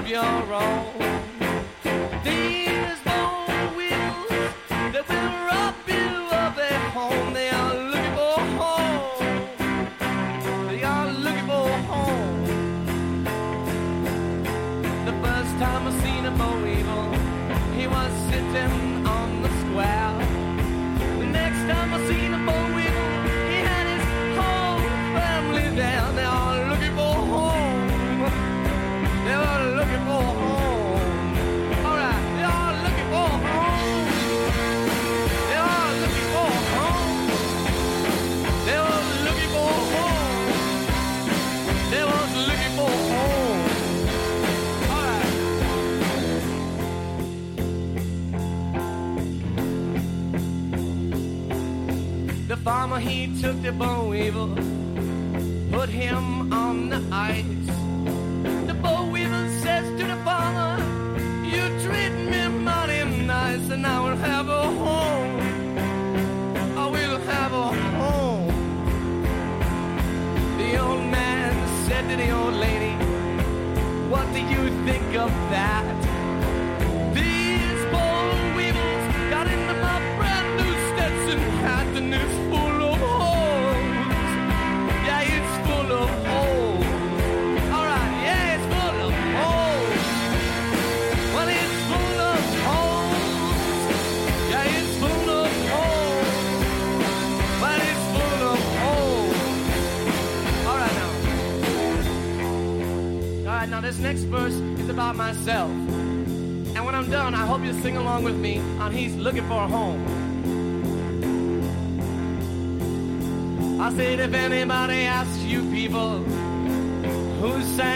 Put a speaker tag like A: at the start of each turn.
A: of your own. These bone wheels that will rob you of their home. They are looking for home. They are looking for home. The first time I seen a Bo Weevil, he was sitting on the square. The next time I seen a Bo Weevil, he had his whole family there. They are looking for home. They are looking for home. All right, they are looking for home. They are looking for home. They were looking for home. They was looking for home. All right. The farmer, he took the Bo Weevil, put him on the ice. The Bo Weevil says to the farmer, you treat me mighty nice, and I will have a home. I will have a home. The old man said to the old lady, what do you think of that? These Bo Weevils got into my brand new Stetson hat, and it's full of holes. Yeah, it's full of holes. All right, yeah, it's full of holes. Well, it's full of holes. Yeah, it's full of holes. Well, it's full of holes. All right, now. All right, now this next verse is about myself. And when I'm done, I hope you sing along with me on He's Looking for a Home. I said, if anybody asks you people who sang